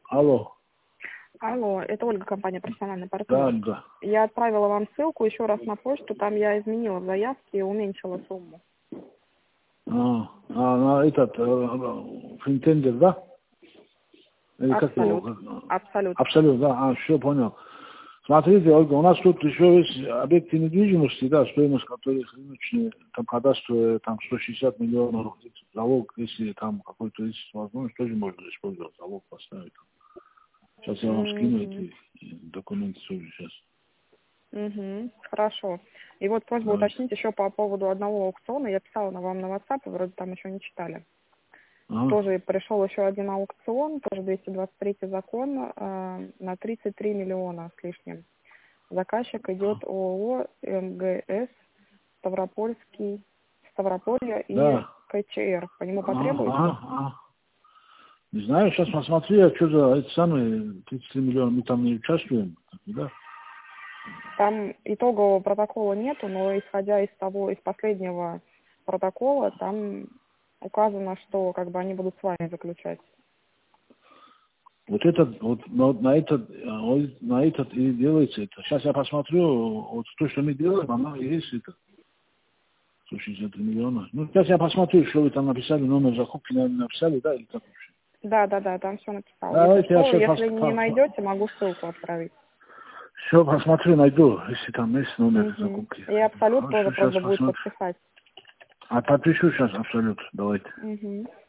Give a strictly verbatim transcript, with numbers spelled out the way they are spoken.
Алло. Алло, это Ольга, компания «Профессиональный Да, партнер». да. Я отправила вам ссылку еще раз на почту, там я изменила в заявке и уменьшила сумму. А, а на этот финтендер, да? Или как Абсолют. его? Абсолют. Абсолют, да. А, все понял. Смотрите, Ольга, у нас тут еще есть объекты недвижимости, да, стоимость которых рыночная, там кадастровая, там сто шестьдесят миллионов, залог, если там какой-то есть возможность, тоже можно использовать, залог поставить. Сейчас я вам скину эти документы тоже сейчас. Угу, хорошо. И вот просьба Давайте. уточнить еще по поводу одного аукциона. Я писала на вам на WhatsApp, и вроде там еще не читали. Ага. Тоже пришел еще один аукцион, тоже двести двадцать третий закон, э, на тридцать три миллиона с лишним. Заказчик идет ООО МГС Ставропольский, Ставрополье и Да. КЧР. По нему Ага, потребуется? ага, ага. Не знаю, сейчас посмотри, я что за эти самые тридцать три миллиона, мы там не участвуем, да? Там итогового протокола нету, но исходя из того, из последнего протокола, там указано, что как бы они будут с вами заключать. Вот этот, вот на, на этот, а, вот на этот и делается это. Сейчас я посмотрю, вот то, что мы делаем, оно и есть это. сто шестьдесят три миллиона. Ну, сейчас я посмотрю, что вы там написали, номер закупки, наверное, написали, да, или как вообще? Да, да, да, там все написал. Если Давайте я что, сейчас если пос, не пос, найдете, могу ссылку отправить. все посмотрю, найду, если там есть номер Угу. закупки. И абсолют тоже Хорошо, сейчас просьба будет посмотрю. подписать. А подпишу сейчас абсолютно, давайте. Угу.